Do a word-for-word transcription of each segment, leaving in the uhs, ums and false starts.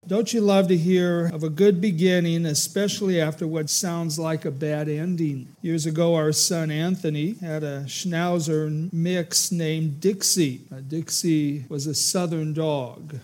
Don't you love to hear of a good beginning, especially after what sounds like a bad ending? Years ago, our son Anthony had a Schnauzer mix named Dixie. Uh, Dixie was a southern dog.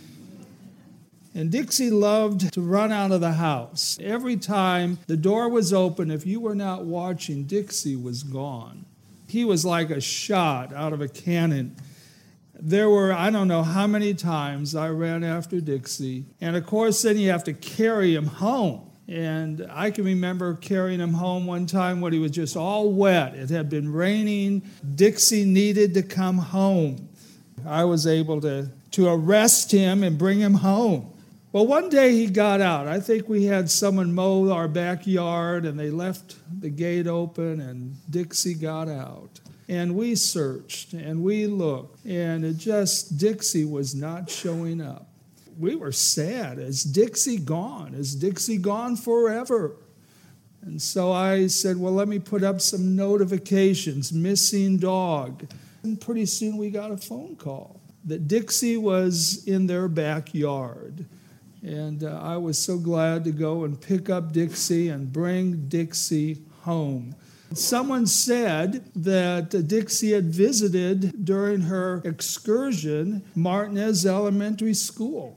And Dixie loved to run out of the house. Every time the door was open, if you were not watching, Dixie was gone. He was like a shot out of a cannon. There were, I don't know how many times I ran after Dixie. And of course, then you have to carry him home. And I can remember carrying him home one time when he was just all wet. It had been raining. Dixie needed to come home. I was able to, to arrest him and bring him home. Well, one day he got out. I think we had someone mow our backyard, and they left the gate open, and Dixie got out. And we searched, and we looked, and it just, Dixie was not showing up. We were sad. Is Dixie gone? Is Dixie gone forever? And so I said, well, let me put up some notifications, missing dog. And pretty soon we got a phone call that Dixie was in their backyard. And uh, I was so glad to go and pick up Dixie and bring Dixie home. Someone said that Dixie had visited during her excursion Martinez Elementary School.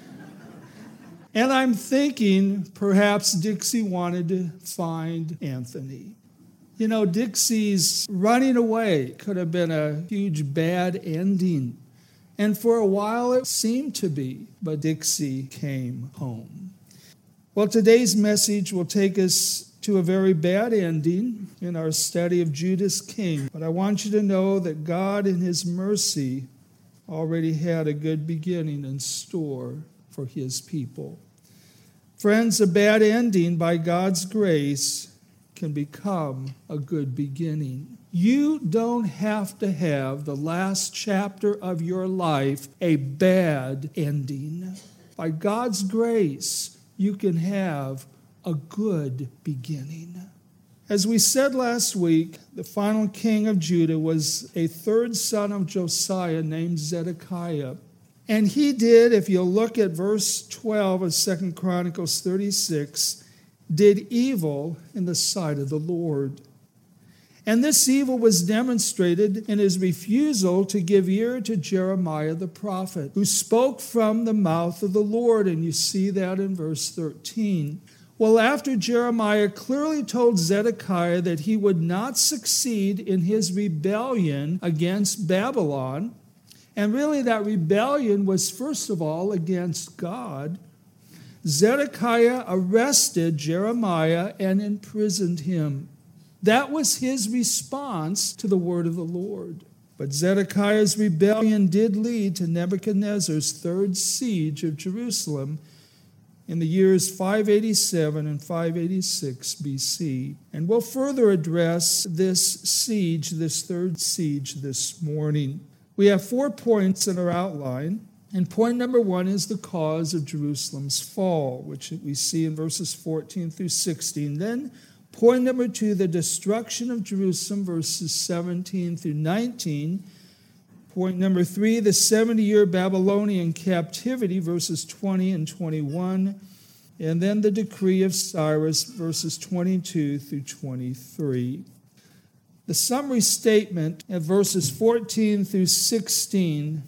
And I'm thinking perhaps Dixie wanted to find Anthony. You know, Dixie's running away could have been a huge bad ending. And for a while it seemed to be, but Dixie came home. Well, today's message will take us to a very bad ending in our study of Judas King. But I want you to know that God in his mercy already had a good beginning in store for his people. Friends, a bad ending by God's grace can become a good beginning. You don't have to have the last chapter of your life a bad ending. By God's grace, you can have a good beginning. As we said last week, the final king of Judah was a third son of Josiah named Zedekiah. And he did, if you'll look at verse twelve of Second Chronicles thirty-six, did evil in the sight of the Lord. And this evil was demonstrated in his refusal to give ear to Jeremiah the prophet, who spoke from the mouth of the Lord. And you see that in verse thirteen. Well, after Jeremiah clearly told Zedekiah that he would not succeed in his rebellion against Babylon, and really that rebellion was first of all against God, Zedekiah arrested Jeremiah and imprisoned him. That was his response to the word of the Lord. But Zedekiah's rebellion did lead to Nebuchadnezzar's third siege of Jerusalem in the years five eighty-seven and five eighty-six B C. And we'll further address this siege, this third siege, this morning. We have four points in our outline. And point number one is the cause of Jerusalem's fall, which we see in verses fourteen through sixteen. Then point number two, the destruction of Jerusalem, verses seventeen through nineteen. Point number three, the seventy-year Babylonian captivity, verses twenty and twenty-one. And then the decree of Cyrus, verses twenty-two through twenty-three. The summary statement of verses fourteen through sixteen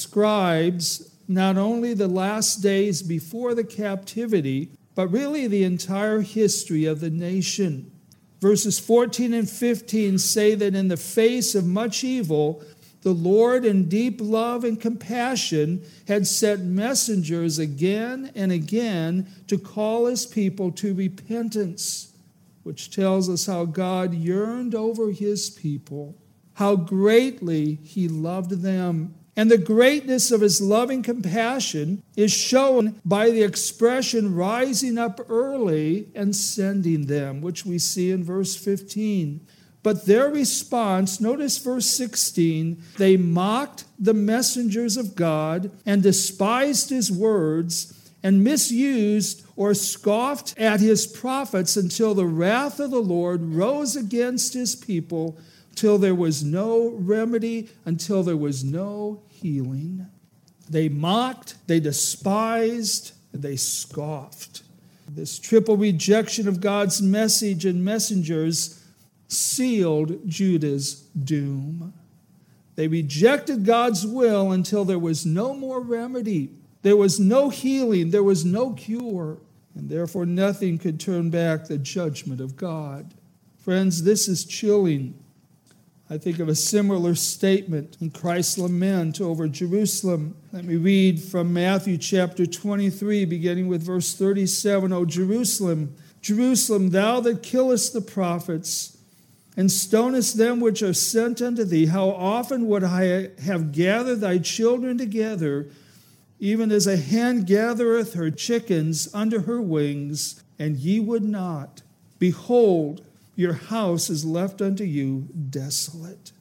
describes not only the last days before the captivity, but really the entire history of the nation. Verses fourteen and fifteen say that in the face of much evil, the Lord, in deep love and compassion, had sent messengers again and again to call his people to repentance, which tells us how God yearned over his people, how greatly he loved them. And the greatness of his loving compassion is shown by the expression rising up early and sending them, which we see in verse fifteen. But their response, notice verse sixteen, they mocked the messengers of God and despised his words and misused or scoffed at his prophets until the wrath of the Lord rose against his people, till there was no remedy, until there was no healing. They mocked, they despised, and they scoffed. This triple rejection of God's message and messengers sealed Judah's doom. They rejected God's will until there was no more remedy. There was no healing. There was no cure. And therefore nothing could turn back the judgment of God. Friends, this is chilling. I think of a similar statement in Christ's lament over Jerusalem. Let me read from Matthew chapter twenty-three, beginning with verse thirty-seven. O Jerusalem, Jerusalem, thou that killest the prophets, and stonest them which are sent unto thee, how often would I have gathered thy children together, even as a hen gathereth her chickens under her wings, and ye would not. Behold, your house is left unto you desolate.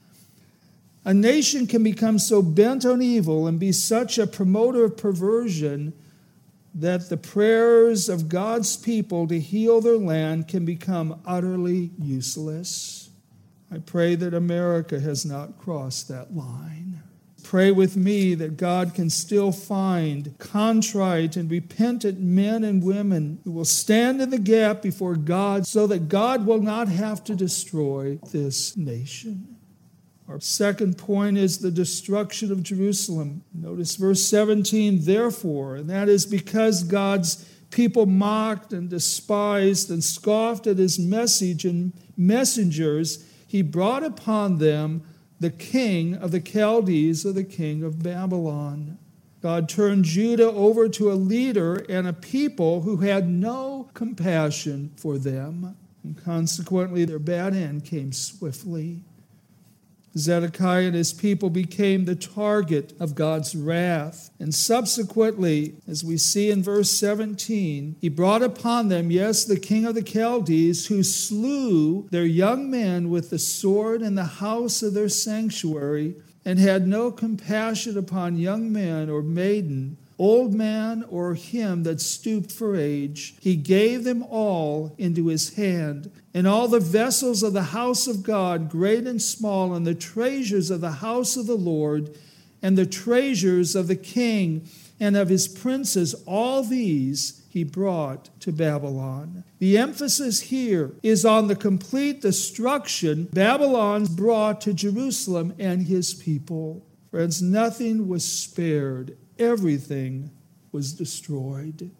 A nation can become so bent on evil and be such a promoter of perversion that the prayers of God's people to heal their land can become utterly useless. I pray that America has not crossed that line. Pray with me that God can still find contrite and repentant men and women who will stand in the gap before God so that God will not have to destroy this nation. Our second point is the destruction of Jerusalem. Notice verse seventeen, therefore, and that is because God's people mocked and despised and scoffed at his message and messengers, he brought upon them the king of the Chaldees, or the king of Babylon. God turned Judah over to a leader and a people who had no compassion for them. And consequently, their bad end came swiftly. Zedekiah and his people became the target of God's wrath. And subsequently, as we see in verse seventeen, he brought upon them, yes, the king of the Chaldees, who slew their young men with the sword in the house of their sanctuary, and had no compassion upon young man or maiden, old man or him that stooped for age. He gave them all into his hand, and all the vessels of the house of God, great and small, and the treasures of the house of the Lord, and the treasures of the king and of his princes, all these he brought to Babylon. The emphasis here is on the complete destruction Babylon brought to Jerusalem and his people. Friends, nothing was spared. Everything was destroyed.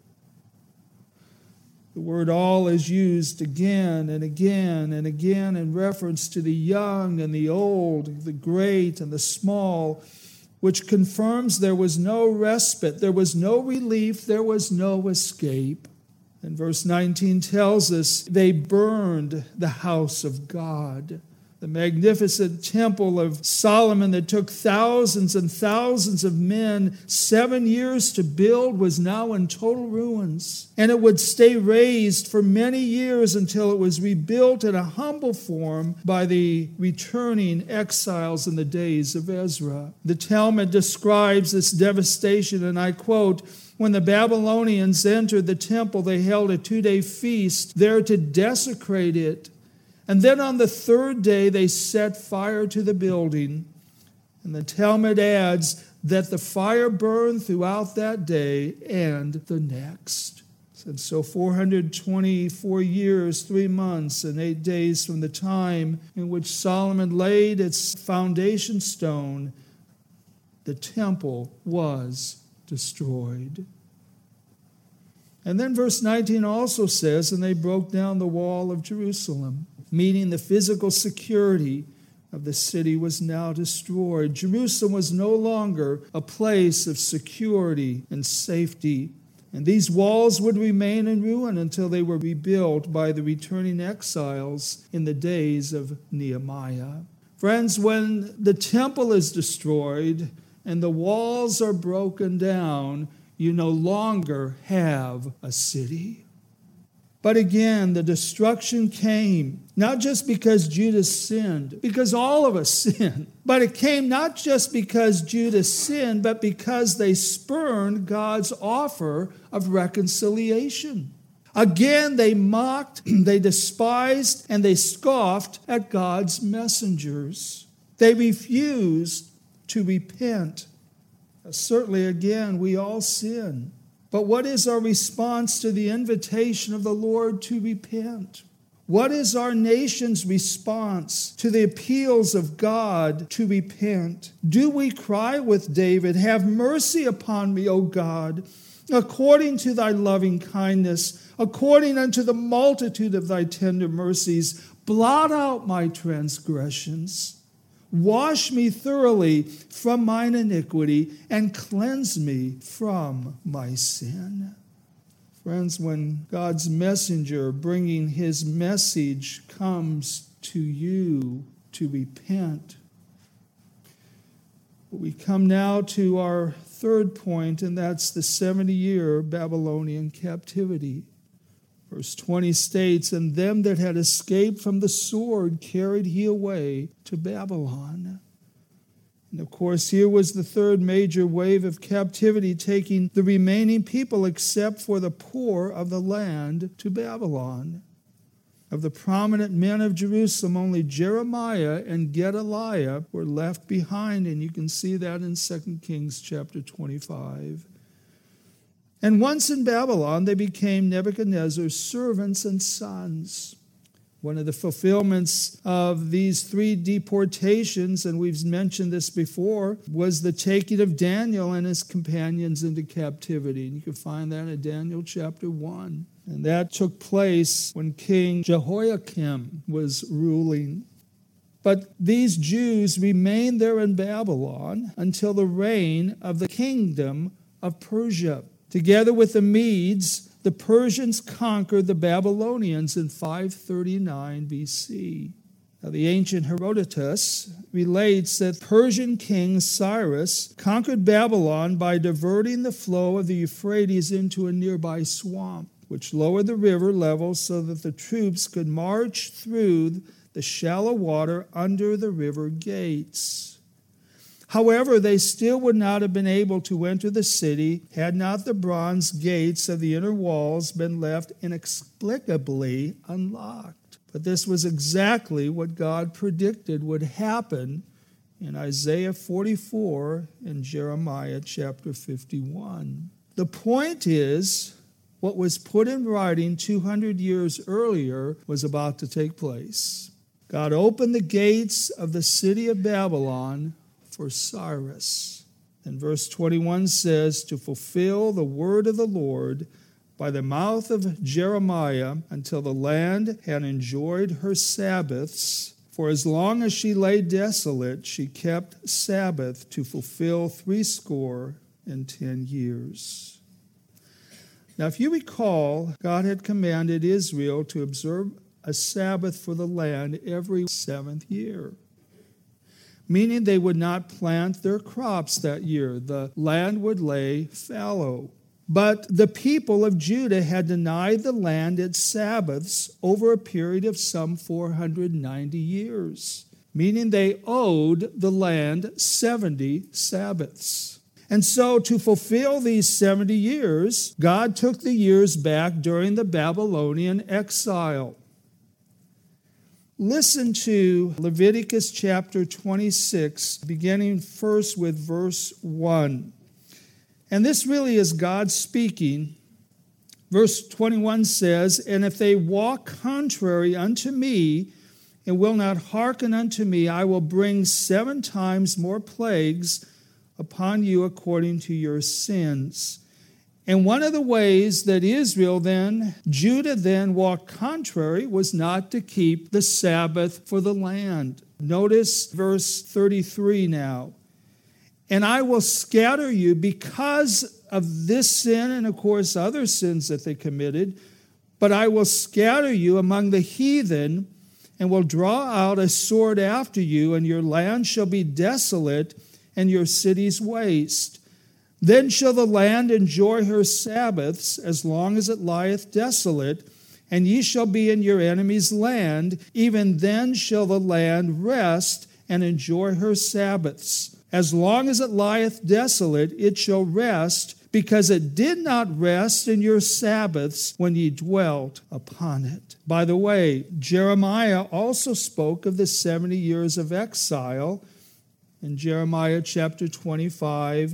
The word all is used again and again and again in reference to the young and the old, the great and the small, which confirms there was no respite, there was no relief, there was no escape. And verse nineteen tells us they burned the house of God. The magnificent temple of Solomon that took thousands and thousands of men seven years to build was now in total ruins. And it would stay raised for many years until it was rebuilt in a humble form by the returning exiles in the days of Ezra. The Talmud describes this devastation, and I quote, when the Babylonians entered the temple, they held a two-day feast there to desecrate it. And then on the third day, they set fire to the building. And the Talmud adds that the fire burned throughout that day and the next. And so four hundred twenty-four years, three months, and eight days from the time in which Solomon laid its foundation stone, the temple was destroyed. And then verse nineteen also says, and they broke down the wall of Jerusalem, meaning the physical security of the city was now destroyed. Jerusalem was no longer a place of security and safety. And these walls would remain in ruin until they were rebuilt by the returning exiles in the days of Nehemiah. Friends, when the temple is destroyed and the walls are broken down, you no longer have a city. But again, the destruction came, not just because Judah sinned, because all of us sinned. But it came not just because Judah sinned, but because they spurned God's offer of reconciliation. Again, they mocked, they despised, and they scoffed at God's messengers. They refused to repent. Certainly, again, we all sin. But what is our response to the invitation of the Lord to repent? What is our nation's response to the appeals of God to repent? Do we cry with David, "Have mercy upon me, O God, according to thy loving kindness, according unto the multitude of thy tender mercies, blot out my transgressions. Wash me thoroughly from mine iniquity, and cleanse me from my sin." Friends, when God's messenger bringing his message comes to you to repent, we come now to our third point, and that's the seventy-year Babylonian captivity. Verse twenty states, "And them that had escaped from the sword carried he away to Babylon." And of course, here was the third major wave of captivity, taking the remaining people, except for the poor of the land, to Babylon. Of the prominent men of Jerusalem, only Jeremiah and Gedaliah were left behind, and you can see that in Second Kings chapter twenty-five. And once in Babylon, they became Nebuchadnezzar's servants and sons. One of the fulfillments of these three deportations, and we've mentioned this before, was the taking of Daniel and his companions into captivity. And you can find that in Daniel chapter one. And that took place when King Jehoiakim was ruling. But these Jews remained there in Babylon until the reign of the kingdom of Persia. Together with the Medes, the Persians conquered the Babylonians in five thirty-nine B C. Now, the ancient Herodotus relates that Persian king Cyrus conquered Babylon by diverting the flow of the Euphrates into a nearby swamp, which lowered the river level so that the troops could march through the shallow water under the river gates. However, they still would not have been able to enter the city had not the bronze gates of the inner walls been left inexplicably unlocked. But this was exactly what God predicted would happen in Isaiah forty-four and Jeremiah chapter fifty-one. The point is, what was put in writing two hundred years earlier was about to take place. God opened the gates of the city of Babylon for Cyrus. And verse twenty-one says, "To fulfill the word of the Lord by the mouth of Jeremiah, until the land had enjoyed her Sabbaths. For as long as she lay desolate, she kept Sabbath to fulfill threescore and ten years." Now, if you recall, God had commanded Israel to observe a Sabbath for the land every seventh year, meaning they would not plant their crops that year. The land would lay fallow. But the people of Judah had denied the land its Sabbaths over a period of some four hundred ninety years, meaning they owed the land seventy Sabbaths. And so to fulfill these seventy years, God took the years back during the Babylonian exile. Listen to Leviticus chapter twenty-six, beginning first with verse one. And this really is God speaking. Verse twenty-one says, "And if they walk contrary unto me, and will not hearken unto me, I will bring seven times more plagues upon you according to your sins." And one of the ways that Israel then, Judah then walked contrary was not to keep the Sabbath for the land. Notice verse thirty-three now. "And I will scatter you because of this sin," and of course other sins that they committed, "but I will scatter you among the heathen, and will draw out a sword after you, and your land shall be desolate, and your cities waste. Then shall the land enjoy her Sabbaths as long as it lieth desolate, and ye shall be in your enemy's land. Even then shall the land rest and enjoy her Sabbaths. As long as it lieth desolate, it shall rest, because it did not rest in your Sabbaths when ye dwelt upon it." By the way, Jeremiah also spoke of the seventy years of exile in Jeremiah chapter twenty-five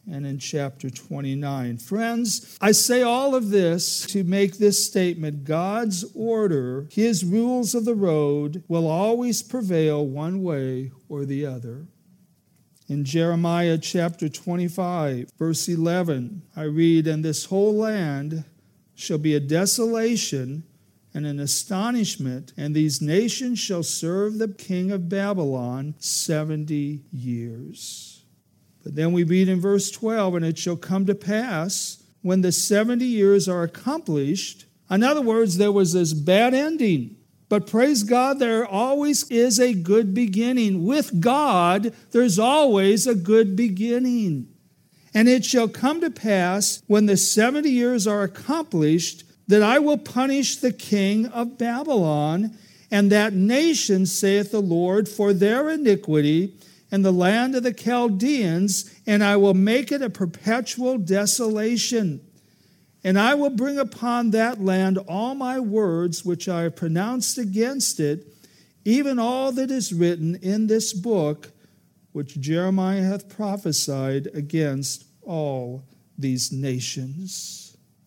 and in chapter twenty-nine. Friends, I say all of this to make this statement: God's order, his rules of the road, will always prevail one way or the other. In Jeremiah chapter twenty-five, verse eleven, I read, "And this whole land shall be a desolation and an astonishment, and these nations shall serve the king of Babylon seventy years." But then we read in verse twelve, "And it shall come to pass, when the seventy years are accomplished," in other words, there was this bad ending. But praise God, there always is a good beginning. With God, there's always a good beginning. "And it shall come to pass, when the seventy years are accomplished, that I will punish the king of Babylon and that nation, saith the Lord, for their iniquity, and the land of the Chaldeans, and I will make it a perpetual desolation. And I will bring upon that land all my words which I have pronounced against it, even all that is written in this book, which Jeremiah hath prophesied against all these nations."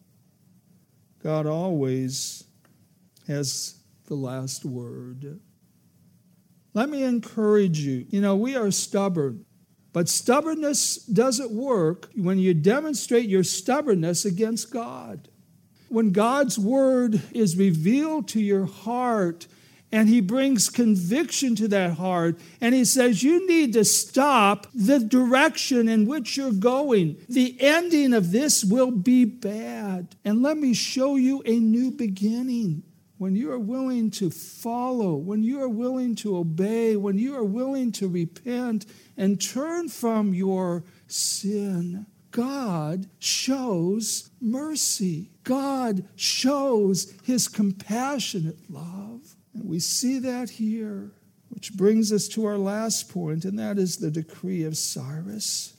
God always has the last word. Let me encourage you. You know, we are stubborn, but stubbornness doesn't work when you demonstrate your stubbornness against God. When God's word is revealed to your heart, and he brings conviction to that heart, and he says, you need to stop the direction in which you're going. The ending of this will be bad. And let me show you a new beginning. When you are willing to follow, when you are willing to obey, when you are willing to repent and turn from your sin, God shows mercy. God shows his compassionate love. And we see that here, which brings us to our last point, and that is the decree of Cyrus.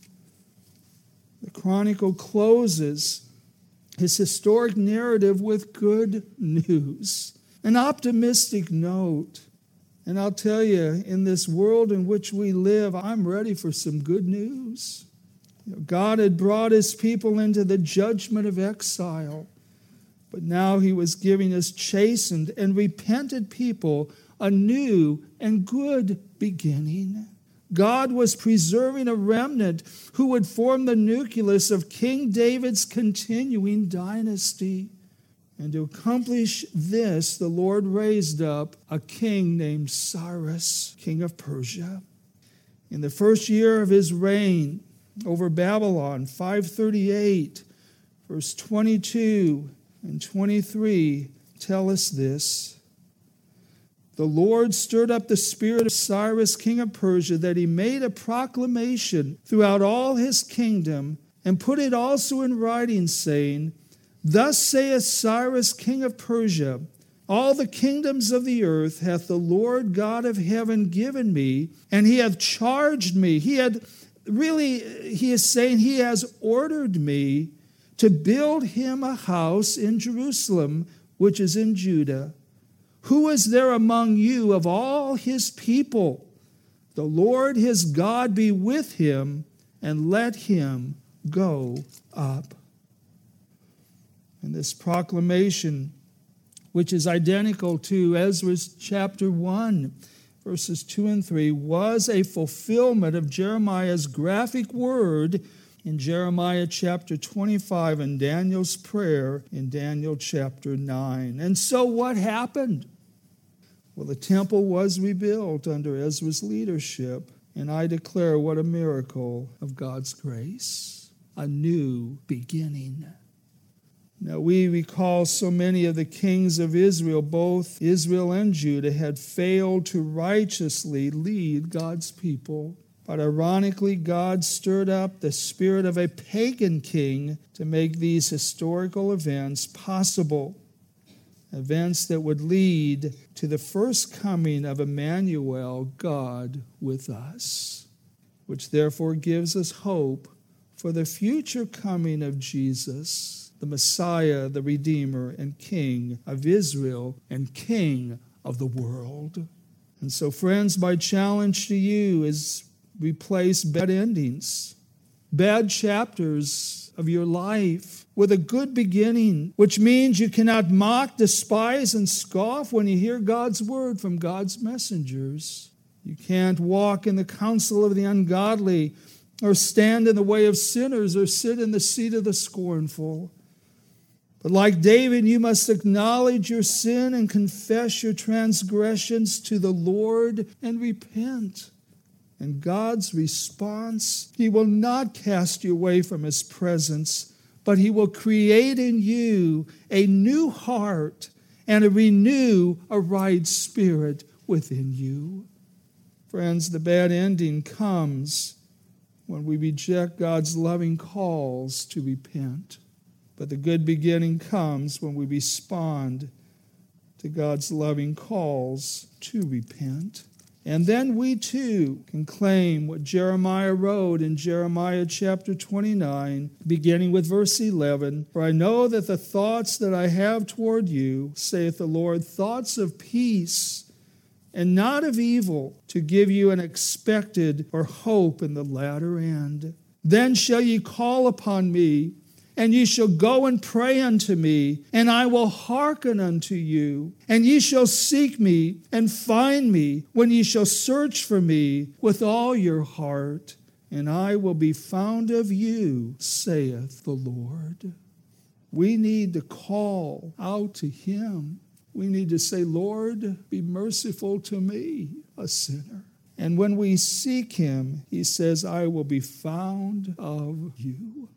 The chronicle closes his historic narrative with good news, an optimistic note. And I'll tell you, in this world in which we live, I'm ready for some good news. You know, God had brought his people into the judgment of exile, but now he was giving us chastened and repentant people a new and good beginning. God was preserving a remnant who would form the nucleus of King David's continuing dynasty. And to accomplish this, the Lord raised up a king named Cyrus, king of Persia. In the first year of his reign over Babylon, five thirty-eight, verse twenty-two and twenty-three tell us this: "The Lord stirred up the spirit of Cyrus, king of Persia, that he made a proclamation throughout all his kingdom, and put it also in writing, saying, Thus saith Cyrus, king of Persia, all the kingdoms of the earth hath the Lord God of heaven given me, and he hath charged me." He had really, he is saying he has ordered me to build him a house in Jerusalem, which is in Judah. "Who is there among you of all his people? The Lord his God be with him, and let him go up." And this proclamation, which is identical to Ezra's chapter one, verses two and three, was a fulfillment of Jeremiah's graphic word in Jeremiah chapter twenty-five and Daniel's prayer in Daniel chapter nine. And so what happened? Well, the temple was rebuilt under Ezra's leadership, and I declare what a miracle of God's grace, a new beginning. Now, we recall so many of the kings of Israel, both Israel and Judah, had failed to righteously lead God's people. But ironically, God stirred up the spirit of a pagan king to make these historical events possible. Events that would lead to the first coming of Emmanuel, God with us, which therefore gives us hope for the future coming of Jesus, the Messiah, the Redeemer, and King of Israel, and King of the world. And so, friends, my challenge to you is replace bad endings bad chapters of your life with a good beginning, which means you cannot mock, despise, and scoff when you hear God's word from God's messengers. You can't walk in the counsel of the ungodly, or stand in the way of sinners, or sit in the seat of the scornful. But like David, you must acknowledge your sin and confess your transgressions to the Lord and repent. And God's response, He will not cast you away from His presence, but He will create in you a new heart and renew a right spirit within you. Friends, the bad ending comes when we reject God's loving calls to repent. But the good beginning comes when we respond to God's loving calls to repent. And then we too can claim what Jeremiah wrote in Jeremiah chapter twenty-nine, beginning with verse eleven. For I know that the thoughts that I have toward you, saith the Lord, thoughts of peace and not of evil, to give you an expected or hope in the latter end. Then shall ye call upon me, and ye shall go and pray unto me, and I will hearken unto you. And ye shall seek me and find me, when ye shall search for me with all your heart. And I will be found of you, saith the Lord. We need to call out to Him. We need to say, Lord, be merciful to me, a sinner. And when we seek Him, He says, I will be found of you.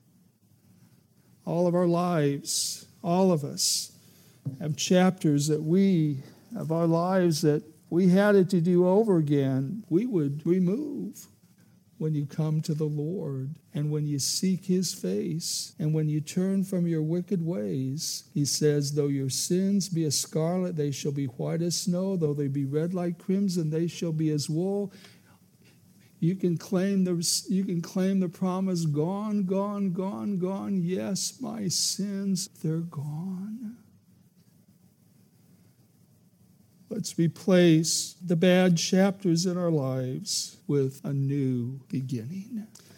All of our lives, all of us, have chapters that we, of our lives that we had it to do over again, we would remove. When you come to the Lord, and when you seek His face, and when you turn from your wicked ways, He says, though your sins be as scarlet, they shall be white as snow. Though they be red like crimson, they shall be as wool. You can claim the, you can claim the promise, gone, gone, gone, gone. Yes, my sins, they're gone. Let's replace the bad chapters in our lives with a new beginning.